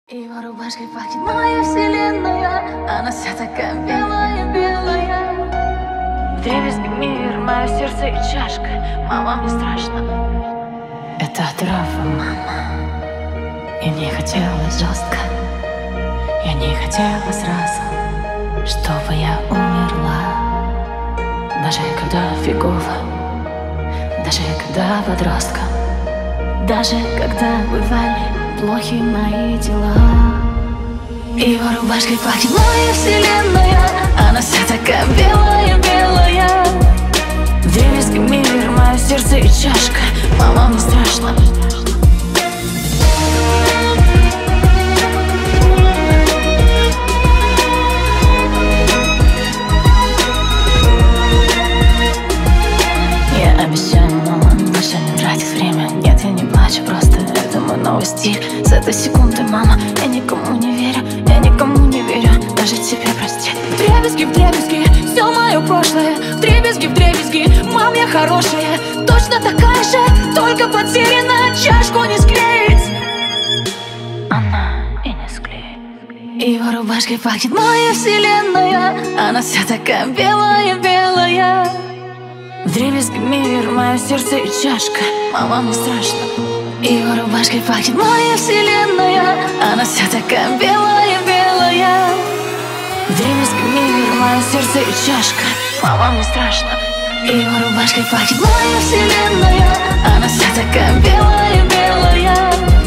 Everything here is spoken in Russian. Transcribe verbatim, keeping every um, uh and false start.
Его рубашкой пахнет моя вселенная, она вся такая белая-белая. Вдребезги мир, мое сердце и чашка. Мама, мне страшно. Это отрава, мама. Я не хотела жестко, я не хотела сразу, чтобы я умерла. Даже когда фигово, даже когда подростком, даже когда бывали плохи мои дела. Его рубашкой пахнет моя вселенная, она вся такая белая-белая. Вдребезги мир, мое сердце и чашка. Мама, мне страшно. Я обещаю, мама, больше не тратить время. Нет, я не плачу, просто это мой новый стиль. С этой секунды, мама, я никому не верю, я никому не верю, даже тебе прости. Вдребезги, вдребезги, все мое прошлое. Вдребезги, вдребезги, мам, я хорошая. Точно такая же, только потеряна, чашку не склеить. Она и не склеит. Его рубашкой пахнет моя вселенная, она вся такая белая-белая. Вдребезги мир, мое сердце и чашка. Мама, мне страшно. Его рубашкой пахнет моя вселенная, она вся такая белая-белая. Вдребезги мир, мое сердце и чашка. Мама, мне страшно. Его рубашкой пахнет моя вселенная, она вся такая белая-белая.